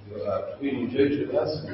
توی اینجای شده هست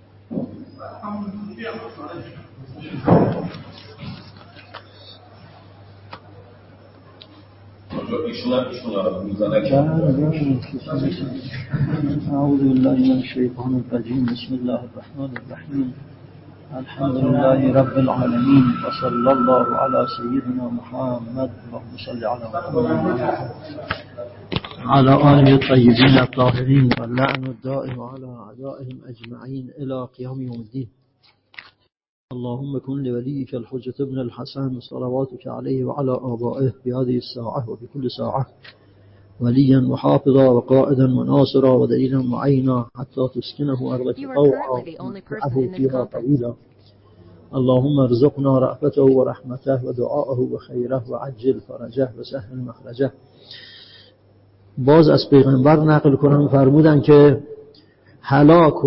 أعوذ بالله من الشيطان الرجيم بسم الله الرحمن الرحيم الحمد لله رب العالمين وصلى الله على سيدنا محمد اللهم صل على محمد على آله الطيبين الطاهرين واللعن الدائم على أعدائهم أجمعين إلى قيام يوم الدين اللهم كن لوليك الحجة ابن الحسن صلواتك عليه وعلى آبائه في هذه الساعة وفي كل ساعة وليا وحافظا وقائدا وناصرا ودليلا معينا حتى تسكنه أرضك طوعا وتمتعه فيها طويلا اللهم ارزقنا رأفته ورحمته ودعاءه وخيره وعجل فرجه وسهل مخرجه. باز از پیغمبر نقل کنم فرمودن که هلاك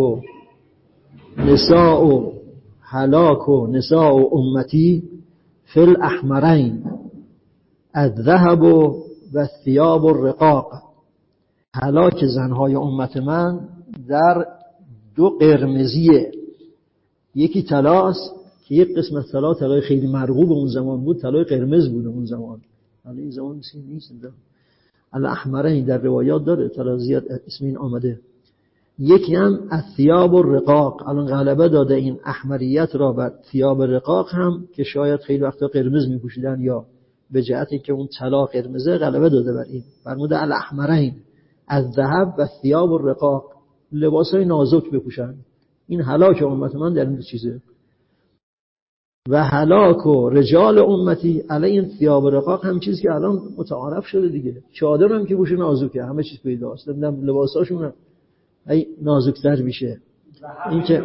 نساء امتی فی الاحمرین الذهب و الثياب الرقاق. هلاک زنهای امت من در دو قرمزیه، یکی طلاست که یک قسمت طلای خیلی مرغوب اون زمان بود، طلای قرمز بود اون زمان، حالا این زمان نیست. الاحمرین در روایات داره، طلا زیاد اسم این آمده. یکی هم الثياب الرقاق، الان غلبه داده این احمریت را بر ثياب رقاق هم که شاید خیلی وقتا قرمز میپوشیدن یا به جهتی که اون طلا قرمزه غلبه داده بر این. فرموده الاحمرین الذهب و ثياب الرقاق، لباسای نازک بپوشن. این هلاک امت من در این چیزه. و هلاک و رجال امتی علی این ثياب رقاق هم چیزی که الان متعارف شده دیگه. چادر هم که پوشه نازکه، همه چیز پیداست، لباساشون هم نازکتر میشه. این که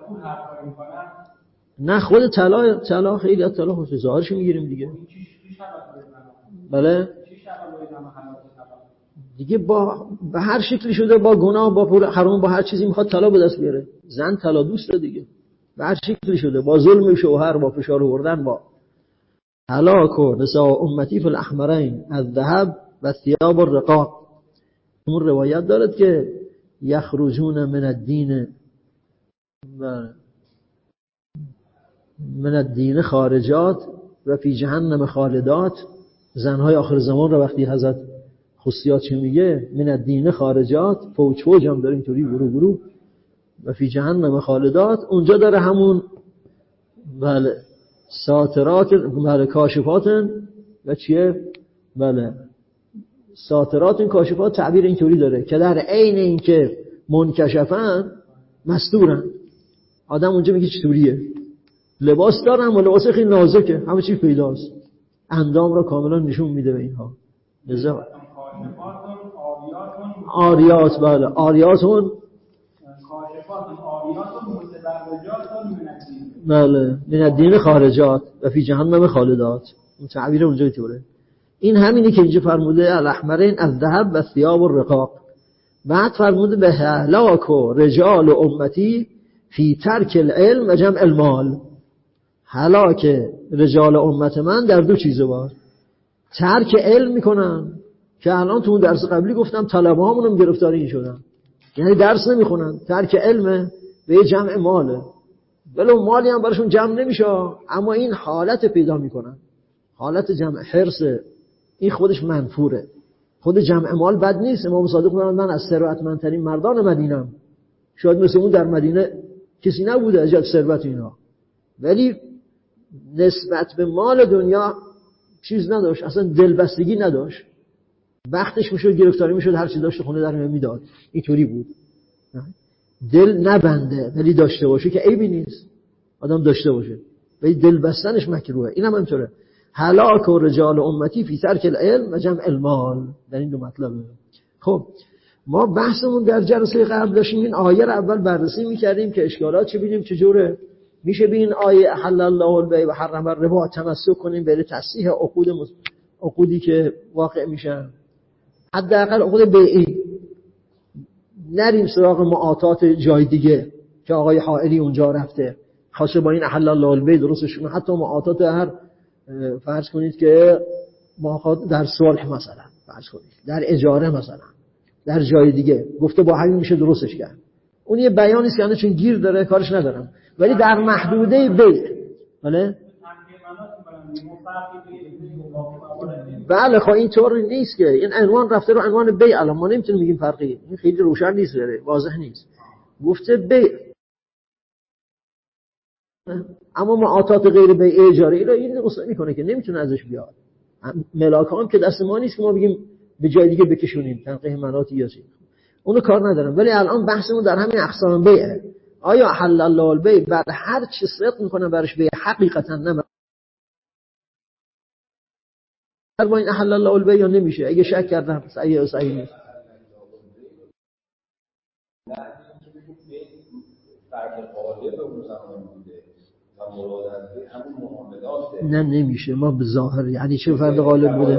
نه خود طلا خیلی از طلا خوش ظاهرش میگیریم دیگه. بله دیگه با به هر شکلی شده، با گناه، با پول حرام، با هر چیزی میخواد طلا به دست بیاره. زن طلا دوسته دیگه، به هر شکلی شده، با ظلم شوهر، با فشار آوردن، با هلاک و نساء امتی فی الاحمرین الذهب و ثياب الرقاق. اون روایت دارد که یخرجون من الدین خارجات و فی جهنم خالدات. زنهای آخر زمان رو وقتی حضرت خصیات چه میگه، من الدین خارجات، فوج هم داره اینطوری گروه و فی جهنم خالدات، اونجا داره همون بله ساترات، بله کاشفاتن و چیه، بله ساترات. این کاشفات تعبیر اینطوری داره که در عین این که منکشفن مستورن. آدم اونجا میگه چطوریه، لباس دارن و لباس خیلی نازکه، همه چی پیداست، اندام را کاملا نشون میده به اینها. لذا آریات، بله آریاتون بله من الدین خارجات و فی جهنم خالدات. اون تعبیر اونجا اینطوره. این همینی که اینجا فرموده الاحمرین الذهب و ثياب الرقاق. بعد فرموده به هلاک و رجال و امتی فی ترک العلم و جمع المال. هلاک رجال امت من در دو چیزه بود. ترک علم میکنن که الان تو اون درس قبلی گفتم طلبه هامونم گرفتاری این شدن، یعنی درس نمیخونن، ترک علمه به یه جمع ماله، ولو مالی هم براشون جمع نمیشه، اما این حالت پیدا میکنن، حالت جمع حرصه. این خودش منفوره. خود جمع مال بد نیست. امام صادق فرمود من از ثروتمندترین مردان مدینه‌ام. شاید مثل اون در مدینه کسی نبوده از جهت ثروت اینا، ولی نسبت به مال دنیا چیز نداشت، اصلا دلبستگی نداشت. وقتش میشد گرفتاری میشد، هر چی داشت خونه در میداد. اینطوری بود. دل نبنده ولی داشته باشه که عیبی نیست، آدم داشته باشه، ولی دل بستنش مکروهه. اینم همینطوره. هلاک و رجال امتی فی ترک العلم و جمع المال. در این دو مطلبه. خب ما بحثمون در جلسه قبل داشتیم این آیه رو اول بررسی میکردیم که اشکالات چه ببینیم چجوره میشه به این آیه احل الله البیع و حرم الربا تمسک کنیم برای تصحیح عقودی که واقع میشن، حداقل عقود بیعی. نریم سراغ معاطات جای دیگه که آقای حائلی اونجا رفته خاصه با این احل الله البیع درستش کنه. حتی معاطات هر فرض کنید که معاطات در صلح مثلا، فرض کنید در اجاره مثلا، در جای دیگه گفته با همین میشه درستش کرد. اون یه بیانی است که چون گیر داره کارش ندارم، ولی در محدوده بیع. بله خب این طور نیست که این عنوان رفته رو عنوان بیع، الان ما نمیتونیم بگیم فرقی، این خیلی روشن نیست، واضح نیست. گفته بیع، اما معاطات غیر بیع اجاره را این اصلا میکنه که نمیتونه ازش بیاد. ملاک هم که دست ما نیست که ما بگیم به جای دیگه بکشونیم تنقیح مناطی یا چی، اونو کار ندارم. ولی الان بحثمون در همین اقسام بیعه. آیا حل الله البیع بعد هر چی صدق میکنه برش بیع حقیقتا نه با این حل الله البیع یا نمیشه؟ اگه شک کردم صحیح نیست. نه نمیشه، ما به ظاهر یعنی چه فرد غالب بوده؟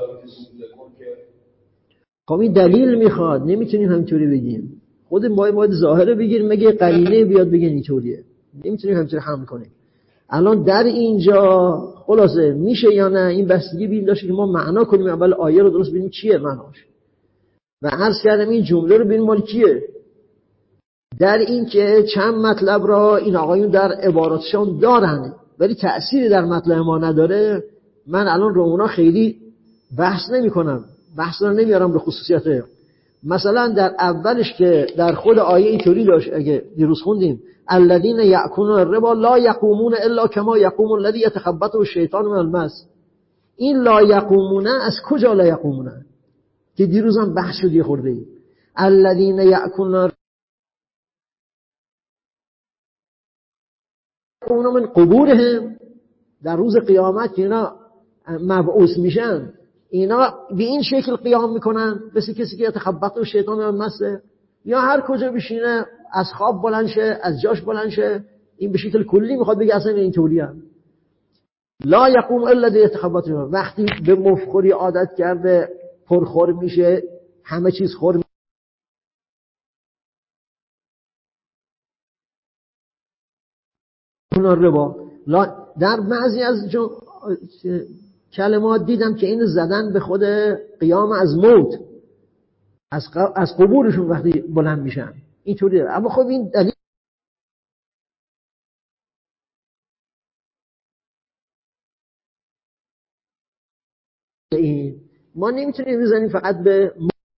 خب این دلیل میخواد، نمیتونیم همینطوری بگیم. خود ما باید ظاهره بگیریم، مگه قرینه بیاد بگین اینطوریه، نمیتونیم همینطوری حمل کنیم. الان در اینجا خلاصه میشه یا نه این بستگی بیل داشته که ما معنا کنیم، اول آیه رو درست ببینیم چیه معناش و عرض کردم این جمله رو ببینیم مال کیه. در این که چند مطلب را این آقایون در عباراتشان دارن ولی تأثیری در مطلب ما نداره، من الان رو اونا خیلی بحث نمی کنم، بحث رو نمیارم به خصوصیت. مثلا در اولش که در خود آیه اینطوری داشت، اگه دیروز خوندیم الذین یأکلون الربا لا یقومون الا کما یقوم الذی یتخبطه الشیطان من المس. این لا یقومون از کجا لا یقومون که دیروز هم بحث شد یه خورده ای. الذین یأکلون اونا من قبورهم، در روز قیامت که اینا مبعوث میشن اینا به این شکل قیام میکنن، مثل کسی که یتخبطه الشیطان من المس، یا هر کجا بشینه از خواب بلند شه، از جاش بلند شه. این به شکل کلی میخواد بگه اصلا اینطوری هم لا یقوم الا الذی یتخبطه. وقتی به مفخوری عادت کرده پرخور میشه، همه چیز خور ربا. در بعضی از کلمات دیدم که این زدن به خود قیام از موت، از قبورشون وقتی بلند میشن اینطوری. اما خب این دلیل این ما نمیتونیم بزنیم فقط به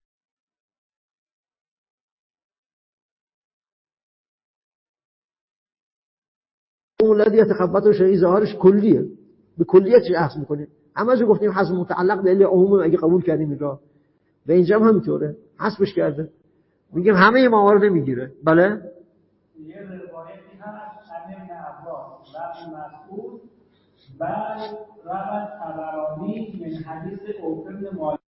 اولادی تخبطه شیء ظاهرش کلیه، به کلیتش اخذ میکنیم. اما جو گفتیم حذف متعلق دلیل عموم، اگه قبول کردیم اینجا و اینجا هم همینطوره حذفش کرده، میگیم همه موارد نمیگیره. بله یه روایتی هست ابن عباس و مسعود و روایت طبرانی من حدیث اوفر مال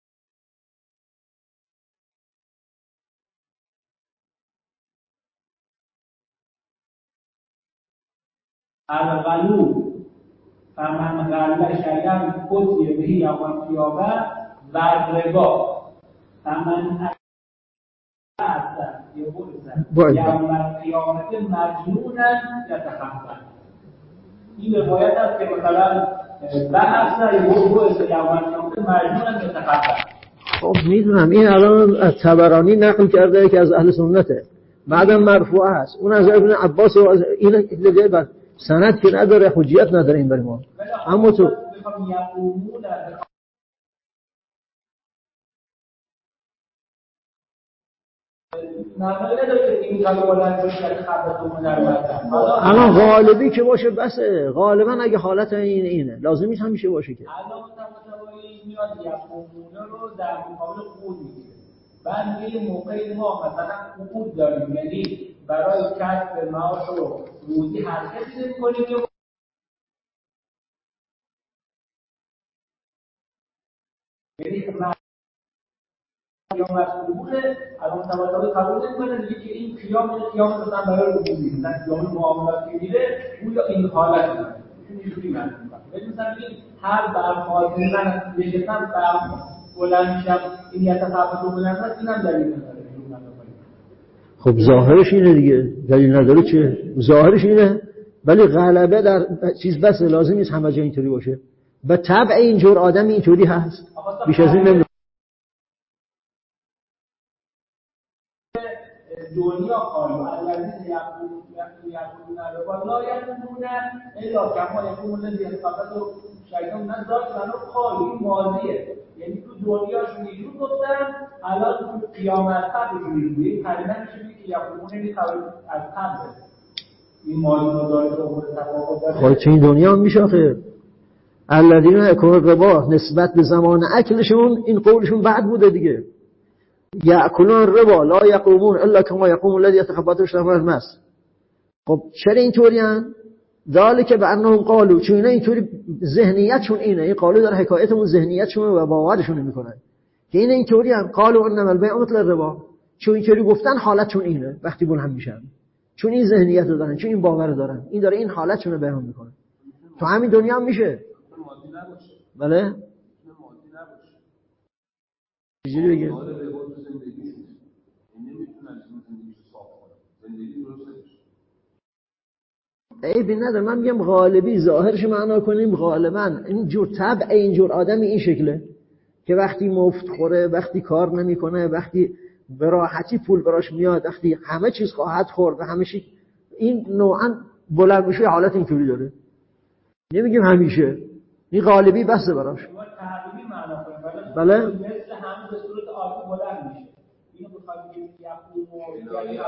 الغلو فمن غل شیئا قضی به یوم القیامه و ربا فمن یوم القیامت مجنونا یتخبط. این روایت هست که مثلا بحث یوم القیامت مجنونا یتخبط. خب میدونم این الان از طبرانی نقل کرده که از اهل سنته، بعدم مرفوع هست، اون از ابن عباس و این دیگه بعد سند که نداره، حجیت نداره این برای ما. اما تو الان غالبی که باشه بسه، غالبا اگه حالت اینه لازمیش همیشه باشه که الان متوجه میاد یقومونه رو در مقابل قود میگیره. بعد یه موقعی ما مثلا قود داریم، یعنی برای کسب معاش و روزی حرکت می‌کنیم یعنی یا مسئوله الان تواتر قبول نمی‌کنه، میگه که این قیام مثلا برای روزی مثلا قیام معاملات که میره اون یا این حالت داره اینجوری معنی می‌کنه. مثلا میگه هر برخواست من یکم بلند میشم این یتخبط رو بلند هست، اینم دلیل نداره. خب ظاهرش اینه دیگه، دلیل نداره چه؟ ظاهرش اینه، ولی غلبه در چیز بس لازم نیست همه جا اینطوری باشه. به طبع اینجور آدم اینطوری هست، بیش از این نمیشه. دنیا قالوا الذين يأكلون الربا لا يقومون الا كما يقوم الذي يتخبطه شیطان. من داشت منو قالوا این ماضیه، یعنی تو دنیاشون یه جور گفتن، الان تو قیامت قبلشون یه جوری کلمه میشه که یقومون این خبر از قبل این ماضی رو داره امور تفاوت داره. خب تو این دنیا هم میشه خیر الذین یأکلون الربا نسبت به زمان اکلشون این قولشون بعد بوده دیگه. یأکلون الربا لا یقومون الا کما یقوم الذی یتخبطه الشیطان من المس. خب چرا اینطوری ان؟ ذالک بانهم قالوا، چون اینا اینطوری ذهنیتشون اینه، این قالو داره حکایتمون ذهنیتشون و باورشون میکنن که اینا اینطوری ان. قالوا انما البیع مثل الربا، چون اینطوری گفتن حالتشون اینه وقتی بلند میشن، چون این ذهنیت رو دارن، چون این باور رو دارن، این داره این حالتشون رو بیان میکنه. تو همین دنیا هم میشه. بله چجوری بگم؟ عیبی نداره. من میگم غالبی ظاهرش معنا کنیم غالبا اینجور طبع اینجور آدمی این شکله که وقتی مفت خوره، وقتی کار نمیکنه، وقتی به راحتی پول براش میاد، وقتی همه چیز خواهد خورد و همه چیز این نوعا بلند میشه حالت اینطوری داره. نمیگیم همیشه، این غالبی بسه براش. بله مثل همه به صورت عادی بلند میشه. اینو بخواد بگیم یقوم یعنی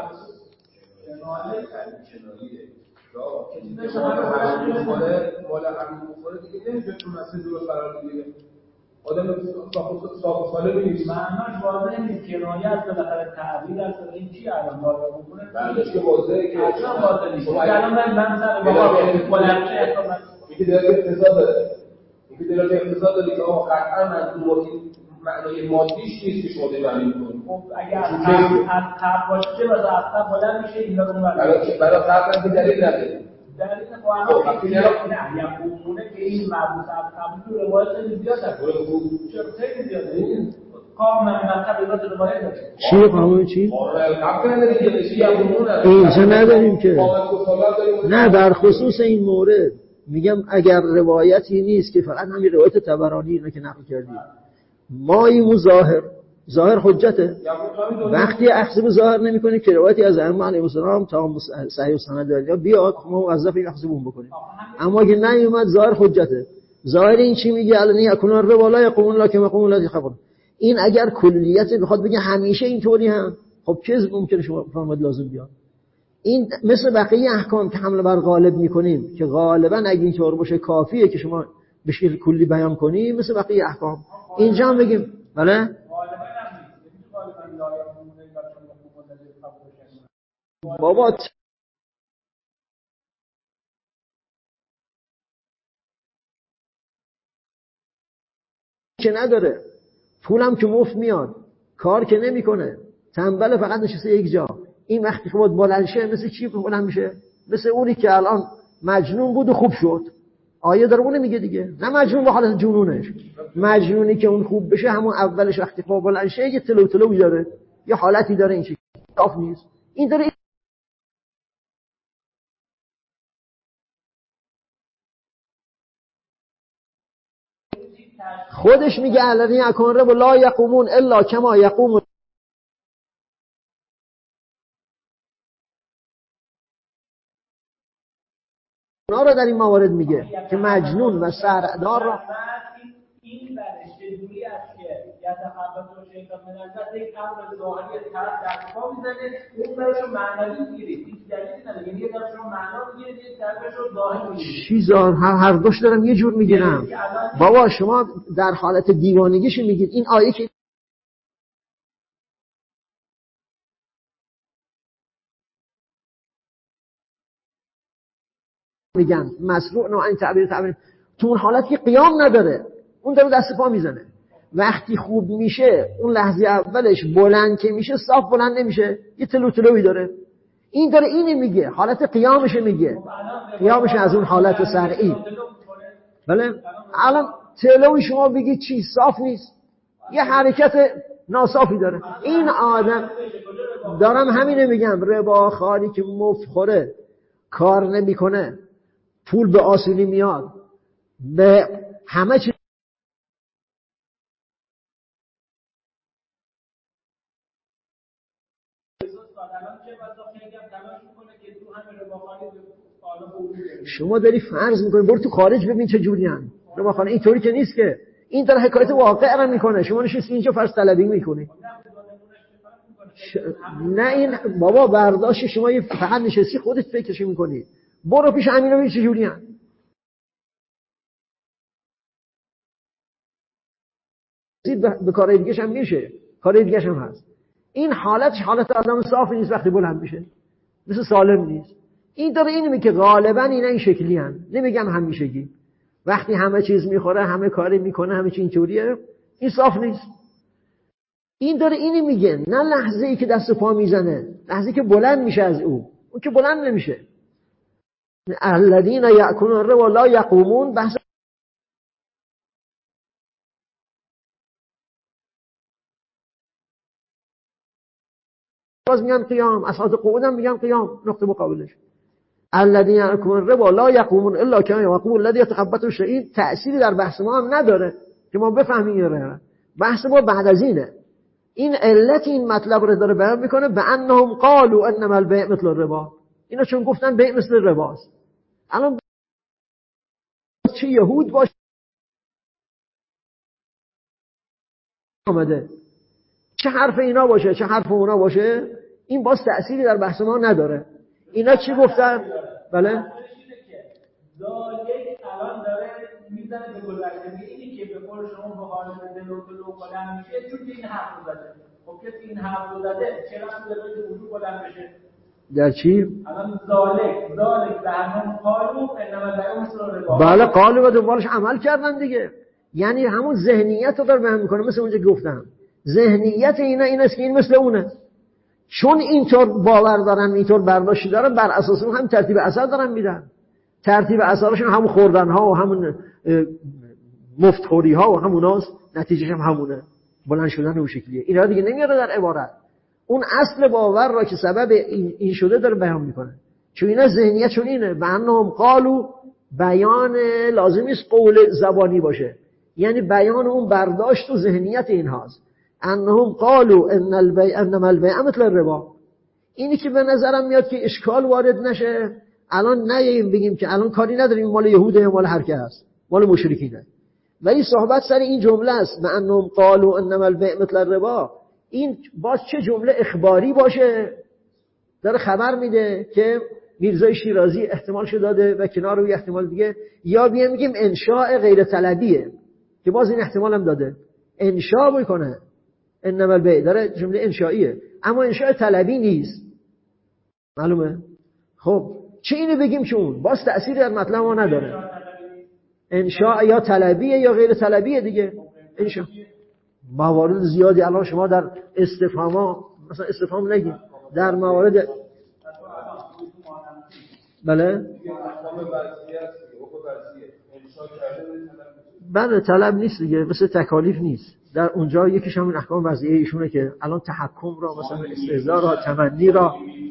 مال همین بخوره دیگه نمیشه تو مسیر درست قرار بگیره. آدم صاف سالم نیست. معناش واضحه نیست، کنایه است، بالاخره تعبیر است. این چی الان واضحه بکنه؟ بعدش که واضحه که اصلا واضح نیست. الان من سر بابا بلند شه میگه دلت اقتصاد داره. میگه دلت اقتصاد داره که آقا قطعا منظور معنای مادیش نیست که شما دارید می‌کنید. خب اگر از قبل باشه چه واسه اصلا بلند میشه اینا رو برای قبل که دلیل نداره. دلیل قانون نه یا قانونه که این مربوط از قبل تو روایت زیاد است. چرا خیلی زیاده؟ کاملا مطلب روایت داره. چی قانون چی؟ قبل نداره چی قانون اینجا نداریم که. نه در خصوص این مورد میگم اگر روایتی نیست که فقط همین روایت طبرانی اینو که نقل کردیم ما این ظاهر حجته. وقتی اخذ به ظاهر نمی‌کنی که روایتی از ائمه علیهم السلام تا صحیح و سند داره بیاد ما موظف این اخذ بکنیم، اما اگه نیومد ظاهر حجته. ظاهر این چی میگه؟ الان یکون الربا لا یقومون الا کما یقوم الذی خبر. این اگر کلیت بخواد بگه همیشه اینطوری هم خب چه ممکنه شما فرمود لازم بیاد. این مثل بقیه احکام که حمله بر غالب می‌کنیم که غالبا اگه اینطور باشه کافیه که شما به شکل کلی بیان کنی، مثل بقیه احکام اینجا هم بگیم بله بابا که نداره، پولم که مفت میاد، کار که نمیکنه، تنبل فقط نشسته یک جا. این وقتی که بود بلند شه مثل چی بلند میشه؟ مثل اونی که الان مجنون بود و خوب شد. آیه داره اونه میگه دیگه، نه مجنون به حالت جنونش. مجنونی که اون خوب بشه همون اولش وقتی که بلند شه یه تلوتلوی داره، یه حالتی داره، این چیز صاف نیست. این داره خودش میگه الذین یکون رب لا یقومون الا کما یقوم. اونا رو در این موارد میگه که مجنون و سردار را این برش جوری است که یتخبط و شیطان من البته یک امر ظاهری طرف در پا میزنه، اون برشو معنوی میگیرید، هیچ دلیلی نداره، یعنی یه طرفشو معنا میگیرید، یه طرفشو ظاهر میگیرید. چی ظاهر؟ هر دوش دارم یه جور میگیرم. بابا شما در حالت دیوانگیش میگید. این آیه که میگن مسروع نوع این تعبیر تو اون حالت که قیام نداره، اون داره دست پا میزنه. وقتی خوب میشه اون لحظه اولش بلند که میشه صاف بلند نمیشه، یه تلوتلوی داره. این داره اینو میگه، حالت قیامش میگه، قیامش از اون حالت سرعی. بله الان تلوی شما بگید چی صاف نیست، یه حرکت ناصافی داره. این آدم دارم همینو میگم، رباخواری که مفخوره کار نمیکنه، پول به آسونی میاد، به همه چیز استاد الان چه بسا خیلی هم تلاش میکنه که تو همه رباخانی حالا بوده. شما داری فرض میکنی برو تو خارج ببین چه جوریان رباخانه. اینطوری که نیست که این داره حکایت واقع را میکنه. شما نشستی اینجا فرض طلبی میکنی. نه این بابا برداشت شما فقط نشستی خودت فکرش میکنی. برو پیش امینا ببین چه جوریان. به کارهای دیگه‌ش هم میشه. کارهای دیگه‌ش هم هست. این حالتش حالت آدم صاف نیست وقتی بلند میشه. مثل سالم نیست. این داره اینو میگه غالبا اینا این شکلی هن. نمیگم همیشگی. وقتی همه چیز میخوره، همه کاری میکنه، همه چی اینطوریه، این صاف نیست. این داره اینو میگه، نه لحظه ای که دست پا میزنه، لحظه ای که بلند میشه از اون که بلند نمیشه. الذین یأکلون الربا لا یقومون. بحث باز میگن قیام، اصحاب قعود هم میگن قیام، نقطه مقابلش الذین یأکلون الربا لا یقومون الا کما یقوم الذی یتخبطه الشیطان. تأثیری در بحث ما هم نداره که ما بفهمیم اینو. بحث ما بعد از اینه. این علت این مطلب رو داره بیان میکنه به انهم قالوا انما البیع مثل الربا. اینا چون گفتن بیع مثل رباست. الان چه یهود باشه آمده، چه حرف اینا باشه، چه حرف اونا باشه، این باز تأثیری در بحث ما نداره. اینا چی گفتن؟ بله زالیک الان داره میزنه به گذشته. اینی که به قول شما مخالف دلو بلند میشه چون این حرف زده. خب کسی این حرف زده چرا هم داره که وجود بلند بشه؟ در چی؟ الان زالک درمان قالو انما البیع مثل الربا. بله قالو و دنبالش عمل کردن دیگه. یعنی همون ذهنیت رو داره بیان میکنه. مثل اونجا گفتم ذهنیت اینا این است که این مثل اونه. چون اینطور باور دارن، اینطور برداشتی دارن، بر اساس اون هم ترتیب اثر دارن میدن. ترتیب اثرشون همون خوردن ها و همون مفتخوری ها و هموناست. نتیجهش هم همونه، بلند شدن اون شکلیه. اینا دیگه نمیاره در عبارت. اون اصل باور را که سبب این شده داره بیان میکنه. چون اینا ذهنیتشون اینه. و انهم قالوا بیان لازمی است قول زبانی باشه، یعنی بیان اون برداشت و ذهنیت اینهاست. انهم قالوا انما البیع مثل الربا. اینی که به نظرم میاد که اشکال وارد نشه. الان نیم بگیم که الان کاری نداریم مال یهوده یا مال هر کی هست، مال مشرکینه، ولی صحبت سر این جمله است به انهم قالوا انما البیع مثل الربا. این باز چه جمله اخباری باشه، داره خبر میده که میرزای شیرازی احتمالش داده و کنار روی احتمال دیگه، یا بیان میگیم انشاء غیر طلبیه که باز این احتمال هم داده انشاء میکنه. انما البیع داره جمله انشائیه اما انشاء طلبی نیست. معلومه؟ خب چه اینو بگیم که اون باز تأثیری در مطلب ما نداره. انشاء یا طلبیه یا غیر طلبیه دیگه. انشاء موارد زیادی الان شما در استفهام، مثلا استفهام نگیم، در موارد بله طلب نیست دیگه، مثل تکالیف نیست. در اونجا یکیش همین احکام وضعیه ایشونه که الان تحکم را، مثلا استهزاء را، تمنی را،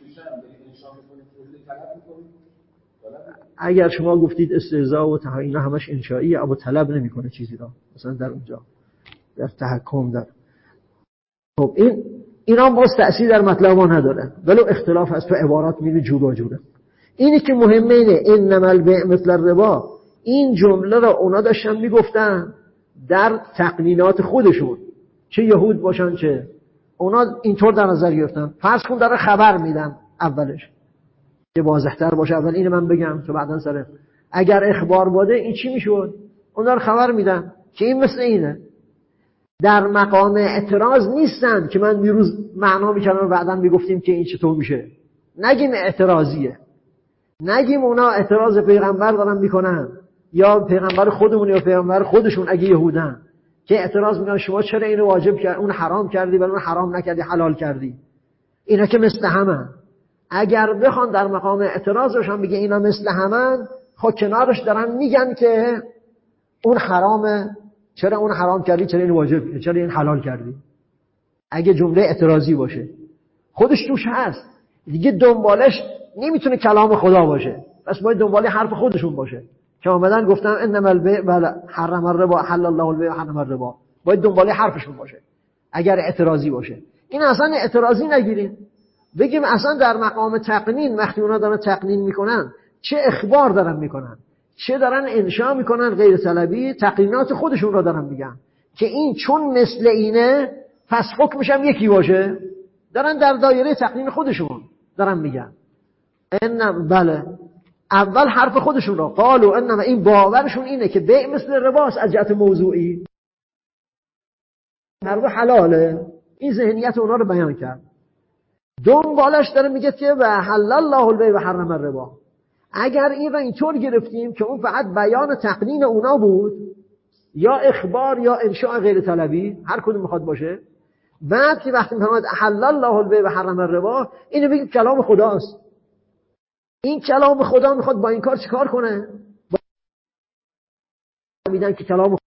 اگر شما گفتید استهزاء و اینا همش انشائیه اما طلب نمیکنه چیزی را، مثلا در اونجا در تحکم در. خب اینا باز تأثیر در مطلب ما نداره، ولو اختلاف از تو عبارات میره جورا جوره. اینی که مهمه اینه انما البیع مثل الربا. این جمله را اونا داشتن میگفتن در تقنینات خودشون، چه یهود باشن چه اونا اینطور در نظر گرفتن. فرض کن داره خبر میدن اولش که واضح‌تر باشه، اول اینو من بگم تو بعداً سره اگر اخبار بوده این چی میشود؟ اونا داره خبر میدن که این مثل اینه. در مقام اعتراض نیستن که من دیروز معنا میکردم و بعداً میگفتیم که این چطور میشه. نگیم اعتراضیه، نگیم اونا اعتراض پیغمبر دارن میکنن یا پیغمبر خودمون یا پیغمبر خودشون اگه یهودن که اعتراض میکنن شما چرا اینو واجب کردی، اون حرام کردی، ولی اون حرام نکردی، حلال کردی. اینا که مثل همن. اگر بخوان در مقام اعتراضش هم بگه اینا مثل همن، خب کنارش دارن میگن که اون حرامه، چرا اون حرام کردی، چرا این واجب کردی، چرا این حلال کردی. اگه جمله اعتراضی باشه خودش توش هست دیگه، دنبالش نمیتونه کلام خدا باشه، بس باید دنبال حرف خودشون باشه که اومدن گفتن انما البیع بله حرم الربا حل الله البیع حرم الربا، باید دنبال حرفشون باشه اگر اعتراضی باشه. این اصلا اعتراضی نگیرین، بگیم اصلا در مقام تقنین وقتی اونا دارن تقنین میکنن چه اخبار دارن میکنن، چه دارن انشا میکنن غیر طلبی، تقنینات خودشون رو دارن میگن که این چون مثل اینه پس حکمش هم یکی باشه. دارن در دایره تقنین خودشون دارن میگن. بله اول حرف خودشون رو قالوا انما، این باورشون اینه که بیع مثل رباست از جهت موضوعی، هر دو حلاله. این ذهنیت اونا رو بیان کرد. دنبالش داره میگه که و حلل الله البیع و حرم الربا. اگر این را اینطور گرفتیم که اون فقط بیان تقنین اونا بود یا اخبار یا انشاء غیر طلبی، هر کدوم میخواد باشه، بعد که وقتی میفرماید حلل الله البیع و حرم الربا، اینو بگید کلام خداست. این کلام خدا میخواد با این کار چیکار کنه؟ میدن که کلام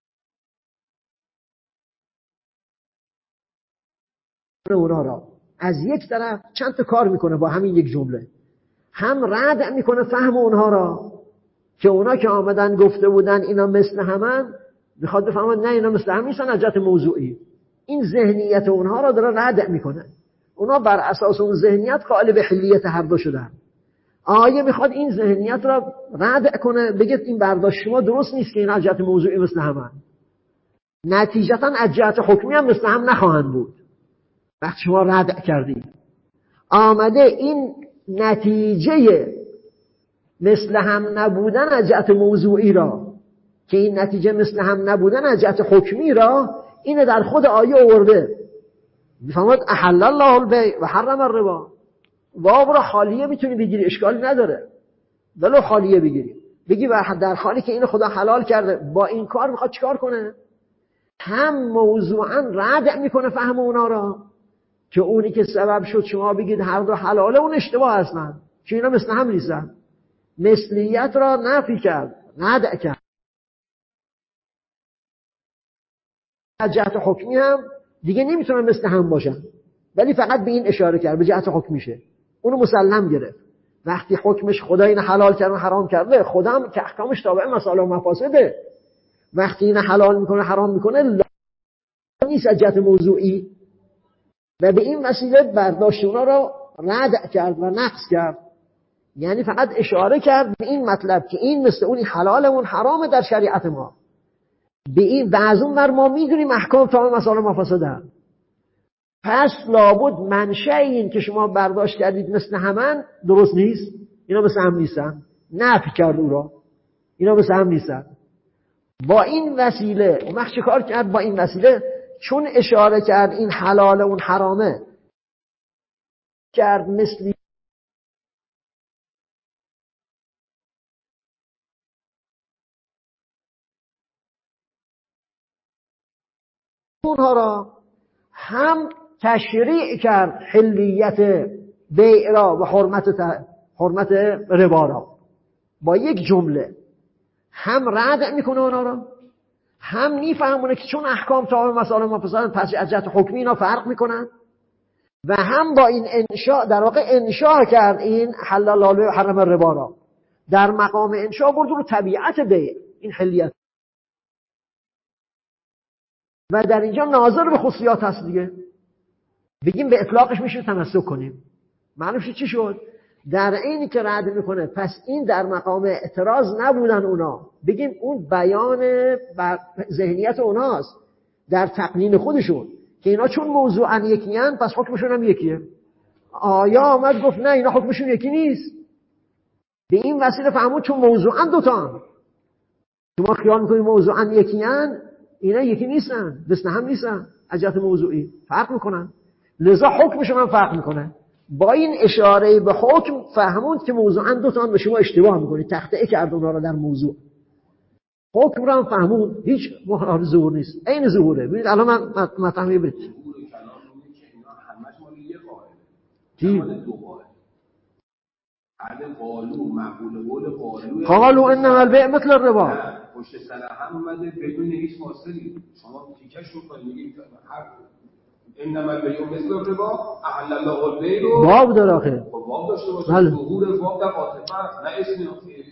اونا را از یک طرف چند تا کار میکنه با همین یک جمله، هم رد میکنه فهم اونها را که اونا که آمدن گفته بودن اینا مثل همن، میخواد بفهمه نه اینا مثل هم نیستن از جهت موضوعی. این ذهنیت اونها را داره رد میکنه. اونا بر اساس اون ذهنیت قائل به حلیت هر دو شدن. آیه میخواد این ذهنیت را رد کنه، بگه این برداشت شما درست نیست که این از جهت موضوعی مثل همن، نتیجتا از جهت حکمی هم مثل هم نخواهند بود. وقتی شما رد کردید آمده این نتیجه مثل هم نبودن از جهت موضوعی را، که این نتیجه مثل هم نبودن از جهت حکمی را، اینه در خود آیه آورده. میفهمد احل الله البیع و حرم الربا. واو را خالیه میتونی بگیری، اشکالی نداره، ولو خالیه بگیری، بگی و در حالی که اینو خدا حلال کرده، با این کار میخواد چیکار کنه؟ هم موضوعا رد میکنه فهم اونا را که اونی که سبب شد شما بگید هر دو حلاله، اون اشتباه هستن که اینا مثل هم نیستن. مثلیت را نفی کرد، رد کرد. از جهت حکمی هم دیگه نمیتونن مثل هم باشن، ولی فقط به این اشاره کرد، به جهت حکمیشه، اونو مسلم گرفت. وقتی حکمش خدا این حلال کرد و حرام کرده، خدا هم که احکامش تابع مصالح و مفاسده، وقتی این حلال میکنه حرام میکنه نیست از جهت موضوعی، و به این وسیله برداشت اونا را رد کرد و نقص کرد. یعنی فقط اشاره کرد به این مطلب که این مثل اونی حلاله اون حرامه در شریعت ما. به این بعض اون بر ما میدونیم احکام تمام مصالح مفاسده، پس لابد منشأ این که شما برداشت کردید مثل همن درست نیست، اینا مثل هم نیستن، نفی کرد او را، اینا مثل هم نیستن. با این وسیله اون چه کار کرد؟ با این وسیله چون اشاره کرد این حلاله اون حرامه، کرد مثلی اونها را هم تشریع کرد حلیت بیع را و حرمت ربا را. با یک جمله هم رد میکنه اونا را، هم میفهمونه که چون احکام تمام مصالح مفاسد پس از جهت حکمی اینا فرق میکنن، و هم با این انشاء در واقع انشاء کرد این حلال الله و حرم الربا را، در مقام انشاء برد رو طبیعت بیع، این حلیت، و در اینجا ناظر به خصوصیات هست دیگه. بگیم به اطلاقش میشه تمسک کنیم. معنیش چی شد؟ در اینی که رد میکنه، پس این در مقام اعتراض نبودن اونا، بگیم اون بیان ذهنیت اوناست در تقنین خودشون که اینا چون موضوعا یکیان پس حکمشون هم یکیه. آیا آمد گفت نه اینا حکمشون یکی نیست، به این وسیله فهمون چون موضوعا دوتان، شما خیال میکنید موضوعا یکیان، اینا یکی نیستن، مثل هم نیستن، از جهت موضوعی فرق میکنن، لذا حکمشون هم فرق میکنه. با این اشاره به حکم فهموند که موضوعا دوتان به شما اشتباه میکنید، تخطئه کرد اونا را در موضوع. حکم را هم فهموند هیچ محال ظهور نیست، عین ظهوره. ببینید الان من مفهمی برید قالوا انما البيع مثل الربا. پشت سر هم اومده بدون هیچ فاصله، شما تیکش می‌کنید انما البیع مثل الربا، احل الله البیع رو باب در آخر باب داشته باشه. ظهور باب در عاطفه است، نه استینافیه.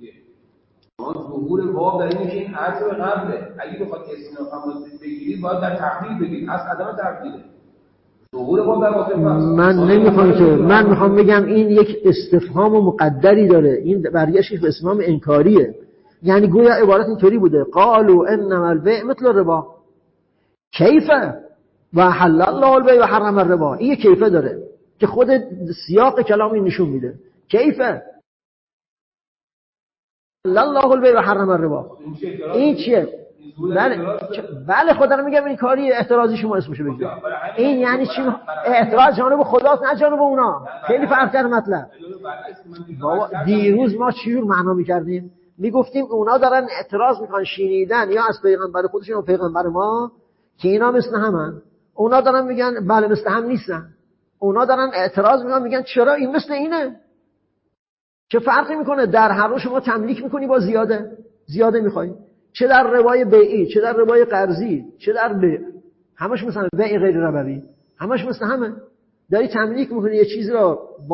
ظهور باب در اینه که این عطف قبله. اگه بخواد استیناف هم بگیرید باید در تقلیل بگیرید، از عدم تقلیله. من نمیخوام که من میخوام بگم این یک استفهام مقدری داره. این برگشتش به استفهام انکاریه. یعنی گویا عبارت اینطوری بوده قالوا انما البیع مثل الربا کیف و حلل الله البیع و حرم الربا. این کیفه داره که خود سیاق کلام این نشون میده. کیف حلل الله البیع و حرم الربا. این چیه؟ بله خدا رو میگم این کاری اعتراضی شما اسمشو بگید. این یعنی چی؟ اعتراض جانب خداست نه جانب اونا. خیلی فرق داره مطلب. بابا دیروز ما چجور معنا میکردیم؟ میگفتیم اونا دارن اعتراض میکنن شنیدن یا از پیغمبر خودشون و پیغمبر ما که اینا مثل همن. اونا دارن میگن بله مثل هم نیستن. اونا دارن اعتراض میکنن میگن چرا این مثل اینه؟ چه فرقی میکنه؟ در هر رو شما تملیک میکنی با زیاده میخوای. چه در ربای بیعی، چه در ربای قرضی، چه در بیع، همش مثلا بیع غیر ربوی، همش مثل همه. داری تملیک میکنی یه چیزی را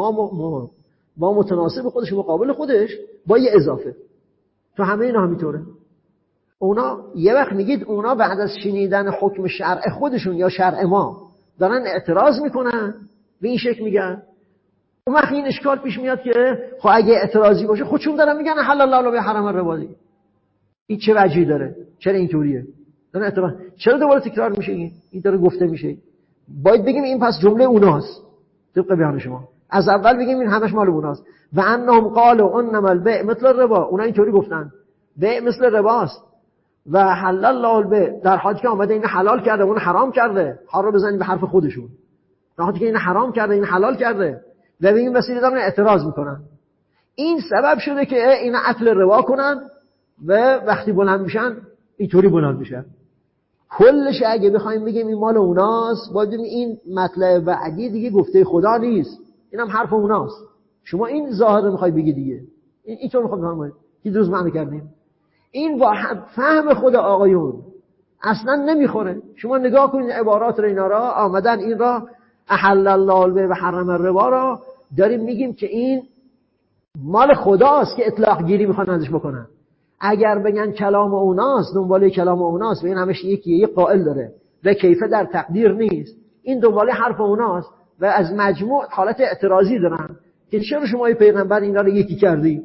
با متناسب خودش مقابل خودش با یه اضافه. تو همه اینا همینطوره. اونا یه وقت میگید اونا بعد از شنیدن حکم شرع خودشون یا شرع ما دارن اعتراض میکنن به این شکل میگن. اون وقت این اشکال پیش میاد که خب اگه اعتراضی باشه خودشون دارن میگن حلال الله به حرم الربا. این چه وجهی داره؟ چرا اینطوریه؟ چرا دوباره تکرار میشه این داره گفته میشه؟ باید بگیم این پس جمله اوناست. طبق بیان شما از اول بگیم این همش مال اوناست. و انهم قالوا انما البیع مثل الربا. اونا اینطوری گفتن بیع مثل رباست و حلل الله البیع، در حالی که اومده این حلال کرده اون حرام کرده. ها رو بزنید به حرف خودشون. در حالی که این حرام کرده این حلال کرده و به این وسیله دارن اعتراض میکنن. این سبب شده که اینا اکل ربا کنن و وقتی بلند میشن اینطوری بلند میشن. کلش اگه بخوایم بگیم این مال اوناست باید بگیم این مطلب بعدی دیگه گفته خدا نیست، اینم حرف اوناست. شما این ظاهر میخوای بگی دیگه اینطور میخوام بفهمید که روز معنی کردیم. این با فهم خود آقایون اصلا نمیخوره. شما نگاه کنید عبارات رو اینا را آمدن این را احل الله البیع و حرم الربا را داریم میگیم که این مال خداست که اطلاق گیری میخوان ازش بکنن. اگر بگن کلام اوناست دنباله کلام اوناست و این همش یکی قائل داره و کیفه در تقدیر نیست، این دنباله حرف اوناست و از مجموع حالت اعتراضی دارن که چرا شما پیغمبر اینا رو یکی کردی؟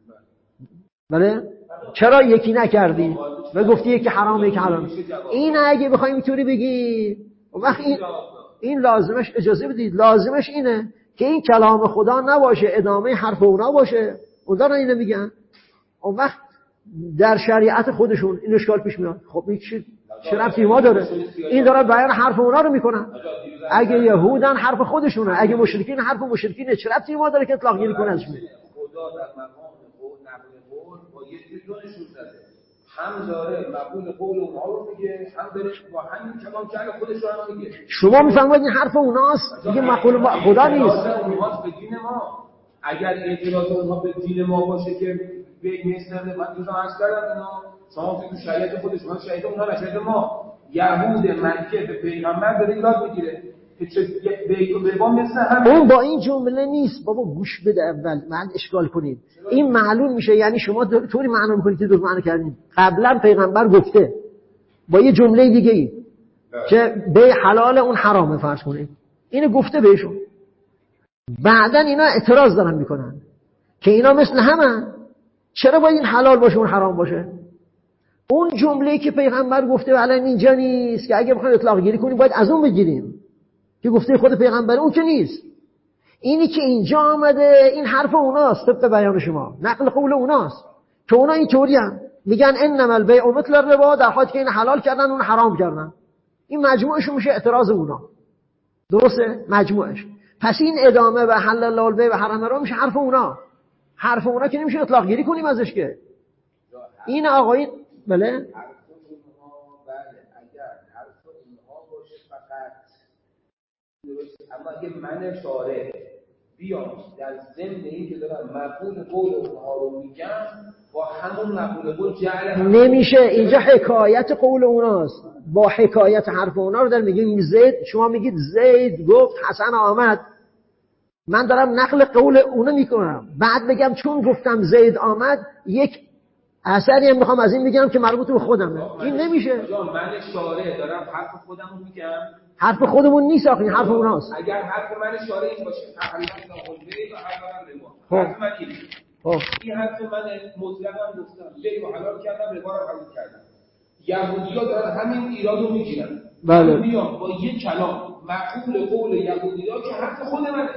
بله؟ چرا یکی نکردی؟ و گفتی یکی حرامه یکی حلال. این اگه بخوایم اینطوری بگی وقت این لازمش اجازه بدید، لازمش اینه که این کلام خدا نباشه ادامه حرف اونا باشه. اون دارن اینو میگن. اون وقت در شریعت خودشون این اشکال پیش میاد. خب این چه ربطی ما داره؟ این داره بیان حرف اونا رو میکنن. اگه یهودن حرف خودشونه، اگه مشرکین حرف مشرکینه، چه ربطی ما داره که اطلاق گیری کنه ازش؟ خدا در مقام نقل قول با یه چیزونشون زده. هم داره مقبول قول اونها رو میگه، هم داره با همین کلام که خودش رو هم میگه. شما میفهمید این حرف اوناست دیگه مقبول خدا نیست. اونهاست به دین ما. اگر اعتراض اونها به دین ما باشه که به مثل من دوستان عرض کردم اینا شما تو شریعت خودشون شریعت اونها نشده ما یهود مکه به پیغمبر داره ایراد میگیره که چه بیت و ربا مثل هم. اون با این جمله نیست بابا، گوش بده اول من اشکال کنید. این معلوم میشه یعنی شما طوری معنا میکنید که دو معنا کردید. قبلا پیغمبر گفته با یه جمله دیگه ای که به حلال اون حرامه فرض کنید، اینو گفته بهشون. بعدن اینا اعتراض دارن میکنن که اینا مثل همن، چرا باید این حلال باشه اون حرام باشه؟ اون جمله‌ای که پیغمبر گفته الان اینجا نیست که اگه بخوایم اطلاق گیری کنیم باید از اون بگیریم که گفته خود پیغمبر، اون که نیست. اینی که اینجا آمده این حرف اوناست، طبق بیان شما نقل قول اوناست که اونا اینطورین میگن انما البیع مثل الربا، در حالی که این حلال کردن اون حرام کردن. این مجموعش میشه اعتراض اونا. درسته؟ مجموعش. پس این ادامه و حلال الله البیع و حرم الربا میشه حرف اونا. حرف اونا که نمیشه اطلاق گیری کنیم ازش که. این آقایون بله اگر حرف اونها باشه فقط درست، اما اگه من شارع بیام در ضمن این که دارم مقبول قول اونها رو میگم با همون مقبول قول جعل نمیشه. اینجا حکایت قول اوناست با حکایت حرف اونا رو در میگیم. زید شما میگید زید گفت حسن آمد، من دارم نقل قول اونو میکنم، بعد بگم چون گفتم زید آمد یک اثری هم میخوام از این بگم که مربوط به خودمه. این نمیشه. من شارع دارم حرف خودمو میگم. حرف خودمون نیست آخه، این حرف اوناست. اگر حرف من شارع این باشه تقریبا ناقضی و حرف من اینه. این حرف من مطلقاً گفتم بی و حلال کردم، ربا رو قبول کردم. یهودی‌ها دارن همین ایرادو میگیرن. بله. میام با یک کلام معقول قول یهودی‌ها که حرف خود منه.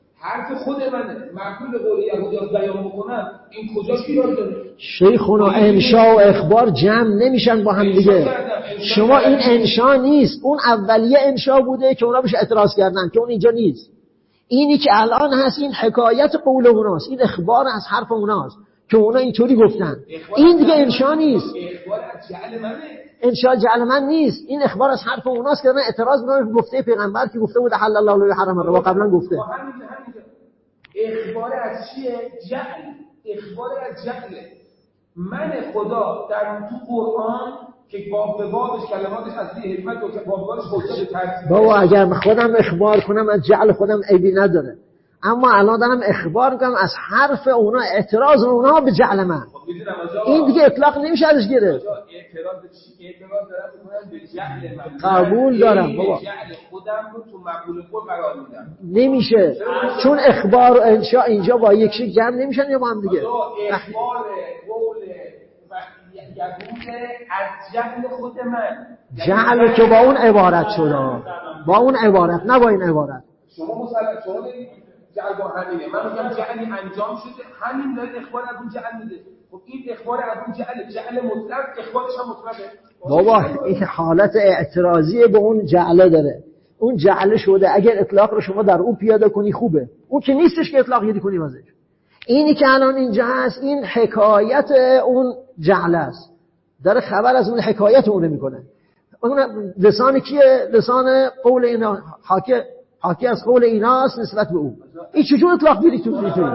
معقول قول یهودی‌ها بیان بکنم، این کجاش ایراد داره؟ شیخونا انشا و اخبار جمع نمیشن با هم دیگه. شما این انشا نیست، اون اولیه انشا بوده که اونا بهش اعتراض کردن که اون اینجا نیست. اینی که الان هست این حکایت قول اوناست، این اخبار از حرف اوناست که اونا اینطوری گفتن. این دیگه انشا نیست. اخبار از جعل منه. انشا جعل من نیست، این اخبار از حرف اوناست که من اعتراض میکنم گفته پیغمبر که گفته بود حلال الله و حرم الربا قبلا گفته. اخبار از چیه؟ جعل. اخبار از جعل. من خدا در تو قرآن که باب به بابش کلماتش اصلی حکمت و که باب بابش حجت ترتیب. بابا اگر خودم اخبار کنم از جعل خودم عیبی نداره، اما الان دارم اخبار میکنم از حرف اونا، اعتراض اونا به جعل من. این دیگه اطلاق نمیشه ازش گرفت. اعتراض چی؟ اعتراض دارم میکنم به جعل من. قبول دارم بابا. جعل خودم رو تو مقوله قول قرار میدم. نمیشه. چون اخبار و انشاء اینجا با یک شی جمع نمیشن یا با هم دیگه. اخبار قول یهود از جعل خود من. جعل که با اون عبارت شده. با اون عبارت نه با این عبارت. شما جعل با همینه. من میگم جعلی انجام شده، همین داره اخبار از اون جعل میده. خب این اخبار از اون جعل مطلق، اخبارش هم مطلقه. بابا این حالت اعتراضی به اون جعله داره. اون جعله شده، اگر اطلاق رو شما در اون پیاده کنی خوبه. اون که نیستش که اطلاق یادی کنی ازش. اینی که الان اینجا هست این حکایت اون جعله است. داره خبر از اون حکایت اون میکنه. اون لسان کیه؟ لسان قول اینا، حاکی از قول ایناست نسبت به اون. این چجور اطلاق گیری تو میتونی؟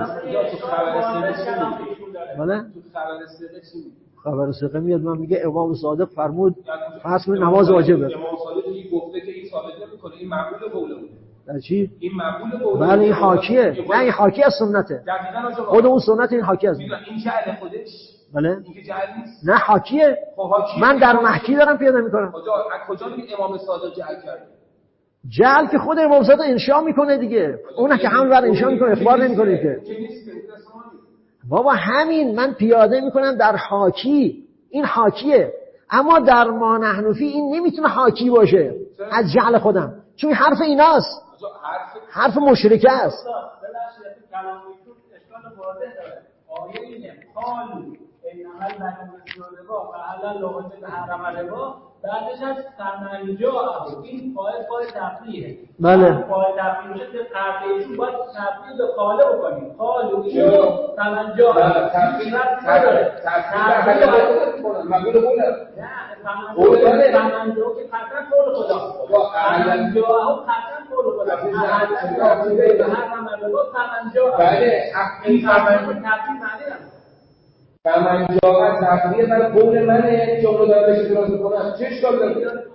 بله؟ خبر سقه میاد من میگه امام صادق فرمود فرض کنید نماز واجبه. امام صادق گفته که این ثابت نمیکنه، این مقبول قوله بود. در چی؟ این مقبول قوله. بله این حاکیه. نه این حاکی از سنته. خود اون سنت این حاکی از. این جعل خودش. بله؟ این که جعل نیست. نه حاکیه. من در محکی دارم پیاده میکنم. کجا میگه امام صادق جعل کرده؟ جعل که خود امام صادق انشا میکنه دیگه. اون که همون بر انشا میکنه، اخبار نمیکنه که. بابا همین من پیاده میکنم در حاکی. این حاکیه. اما در ما نحنفی این نمیتونه حاکی باشه از جعل خودم، چون حرف ایناست. حرف مشرکه است. بعدش از تمنجا این پای تفریحه. بله. پای تفریح میشه که تفریحشون باید تفریح به خاله بکنیم. خالو اینو تمنجا تفریح نداره. تفریح مقبول قوله. نه تمنجا که قطعا قول خدا. تمنجا هم قطعا قول خدا. تفریح به هر تمنجا. بله. این تفریح معنی من جاها تفریح در قول منه که اونو دارم بهش اعتراض میکنم. چه اشکال داره؟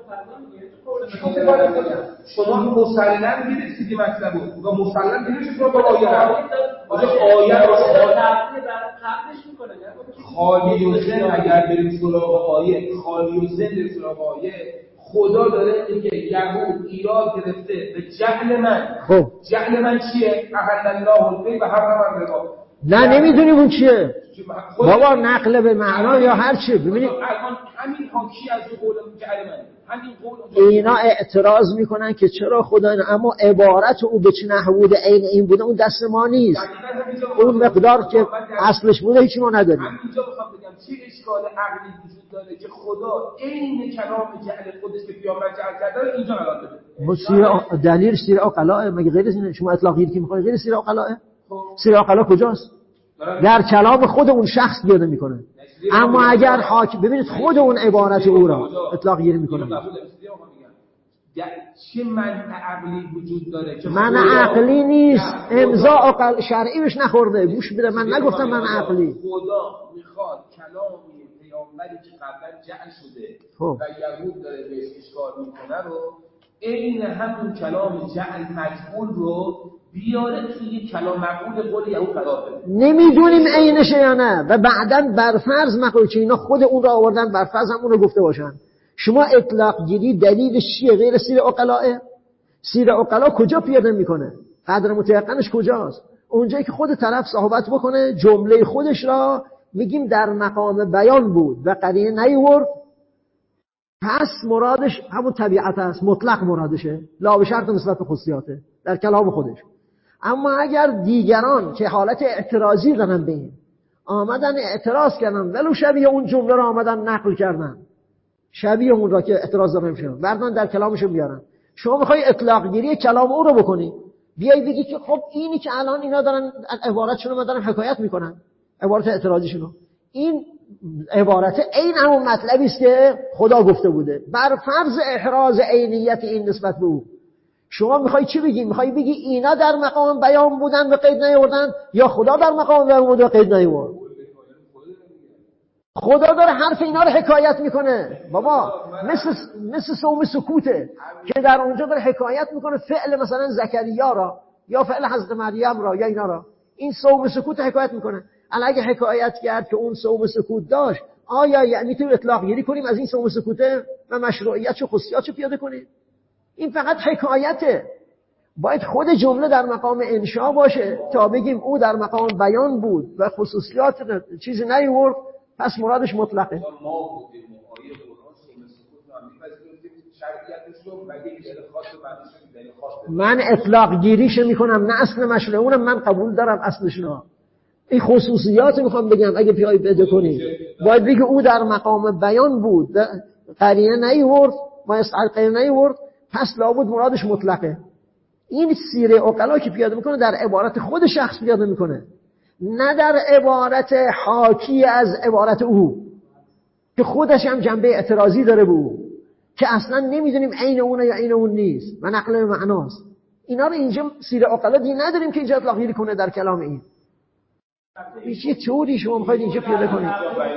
شما مسلم می‌رسیدی مطلب بود و مسلم می‌رسید با آیه آیه رو تفریح برای قبلش میکنه. خالی و زن اگر بریم سراغ آیه، خالی و زن بریم سراغ آیه، خدا داره میگه یهود ایراد گرفته به جهل من. خب جهل من چیه؟ احل الله البیع و حرم الربا. نه نمیدونیم اون چیه بابا، نقل به معنا یا هر چی. ببینید الان همین حاکی از قول جعل من، همین قول اینا اعتراض میکنن که چرا خدا اینا، اما عبارت او به چه نحوه عین این بوده اون دست ما نیست. اون مقدار که اصلش بوده هیچ ما نداریم. همینجا میخوام بگم چه اشکال عقلی وجود داره که خدا عین کلام جعل خودش که پیامبر جعل کرده اینجا قرار بده. دلیل سیر عقلاء مگه غیر از اینه؟ شما اطلاقی که میخواید غیر سیر عقلاء؟ سیر عقلاء کجاست؟ در کلام خود اون شخص بیاده میکنه. اما اگر حاکم ببینید خود اون عبارت او را اطلاق گیری میکنه. چه منع عقلی وجود داره که منع عقلی نیست، امضا عقل شرعی بهش نخورده. گوش بده من نگفتم منع عقلی. خدا میخواد کلامی پیامبری که قبلا جعل شده و یهود داره بهش اشکال میکنه رو این همون کلام جعل مجعول رو بیاره توی کلام مقبول قول یهود قرار بده. نمیدونیم عینشه یا نه و بعداً برفرض مقول که اینا خود اون رو آوردن برفرض هم اون رو گفته باشن. شما اطلاق گیری دلیلش چیه غیر سیر عقلائه؟ سیر عقلا کجا پیاده میکنه؟ قدر متيقنش کجاست؟ اونجایی که خود طرف صحبت بکنه جمله خودش را میگیم در مقام بیان بود و قرینه نیورد، پس مرادش همون طبیعت است، مطلق مرادشه، لا به شرط نسبت به خصوصیاته در کلام خودش. اما اگر دیگران که حالت اعتراضی دارن به این آمدن اعتراض کردن ولو شبیه اون جمله را آمدن نقل کردن، شبیه اون را که اعتراض دارن میشن بردن در کلامشون بیارن، شما میخوای اطلاق گیری کلام او رو بکنی، بیای بگی که خب اینی که الان اینا دارن عبارتشون رو دارن حکایت میکنن، عبارت اعتراضیشون رو، این عبارت عین همون مطلبی است که خدا گفته بوده، بر فرض احراز عینیت این نسبت به او. شما میخوای چی بگی؟ میخوای بگی اینا در مقام بیان بودن و قید نیاوردن یا خدا در مقام بیان بود و قید نیاورد؟ خدا داره حرف اینا رو حکایت میکنه بابا، مثل صوم سکوته که در اونجا داره حکایت میکنه فعل مثلا زکریا را یا فعل حضرت مریم را یا اینا را، این صوم سکوت حکایت میکنه. الان اگه حکایت کرد که اون صوم سکوت داشت، آیا یعنی تو اطلاق گیری کنیم از این صوم سکوته و مشروعیتش و خصوصیاتش پیاده کنیم؟ این فقط حکایته. باید خود جمله در مقام انشا باشه تا بگیم او در مقام بیان بود و خصوصیات چیزی نیورد، پس مرادش مطلقه. ما بودیم آیه قرآن صوم سکوت رو هم می‌پذیریم، شرعیتش رو و یک دلیل خاص و بعدش دلیل خاص. من اطلاق گیریش میکنم نه اصل مشروعونم، من قبول دارم اصلشون. این خصوصیات میخوام بگم اگه بیای بده کنی باید بگی او در مقام بیان بود قرینه نیورد، ما استعار قرینه نیورد، پس لابد مرادش مطلقه. این سیره عقلا که پیاده میکنه در عبارت خود شخص پیاده میکنه، نه در عبارت حاکی از عبارت او که خودش هم جنبه اعتراضی داره به او که اصلا نمیدونیم عین اونه یا عین اون نیست و نقل معناست. اینا رو اینجا سیره عقلا دی نداریم که اینجا اطلاق گیری کنه در کلام این. یه طوری شما میخواید اینجا پیاده کنید.